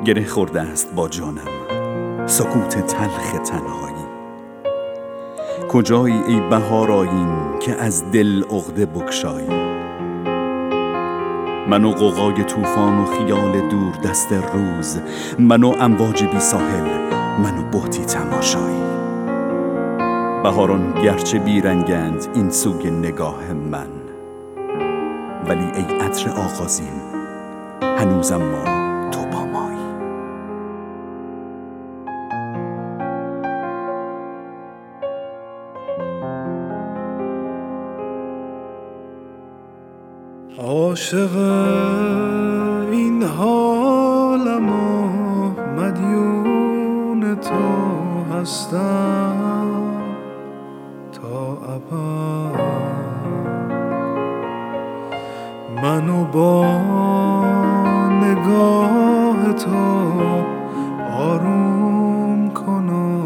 گره خورده است با جانم سکوت تلخ تنهایی. کجایی ای بهار آیین که از دل عقده بگشایی؟ من و غوغای طوفان و خیال دور دست روز، من و امواج بی ساحل، من و بهتی تماشایی. بهاران گرچه بیرنگند این سوی نگاه من، ولی ای عطر آغازین هنوزم ما تو با مایی. عاشق این حالم و مدیون تو هستم تا ابد. منو با نگاه تو آروم کن و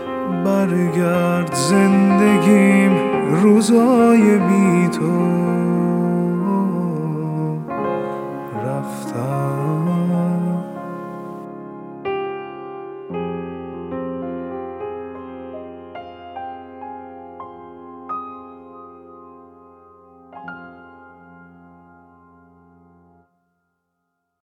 برگرد زندگیم روزای بی تو.